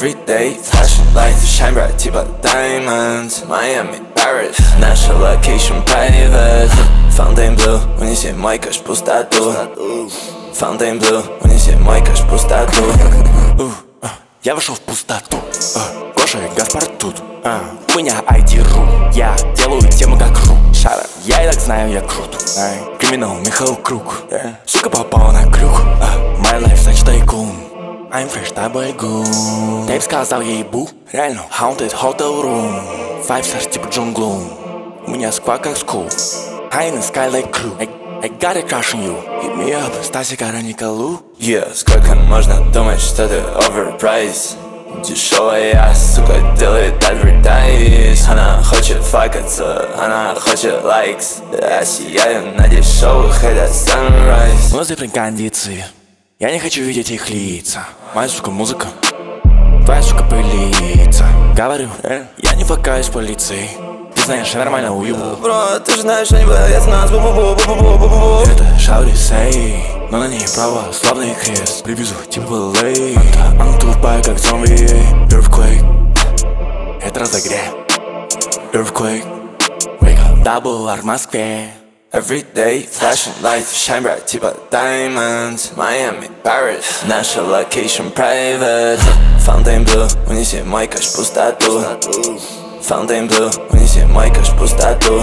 Everyday flashing lights shine bright типа diamonds. Miami, Paris, наша location private. Fountain blue, унеси мой кэш в пустоту. Fountain blue, унеси мой кэш в пустоту. Я вошел в пустоту. Гоша и Гаспар тут. У меня ID.ru. Я делаю темы как ру. Я и так знаю, я крут. Криминал Михаил Круг. Сука попала на крюк. My life such tycoon. I'm fresh double goon. Тейп сказал ей бу. Реально haunted hotel room. 5 stars типа Джон Глум. У меня сквад как скул. I in the sky like crew. I got a crush on you. Hit me up, Стасик Араникалу. Yeah, сколько можно думать, что ты overpriced? Дешевая, сука, делает advertise. Она хочет факаться, она хочет likes. Я сияю на дешевых, это sunrise. Музы при кондиции. Я не хочу видеть их лица. Моя, сука, музыка. Твоя, сука, пылится. Говорю, я не факаюсь с полицией. Ты знаешь, я нормально уебу. Бро, ты же знаешь, они боятся нас. Бу-бу-бу-бу-бу-бу-бу-бу. Это шаури сей. Но на ней православный крест. Привезу типа LA. Она тупая, как зомби. Earthquake. Это разогрев. Earthquake. Wake up, double R в Москве. Everyday flashing lights shine bright типа diamonds. Miami, Paris, наша location private. Fountain blue, унеси мой кэш в пустоту. Fountain blue, унеси мой кэш в пустоту.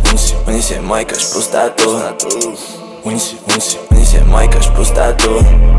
Унеси мой кэш в пустоту. Унеси Унеси мой кэш в пустоту.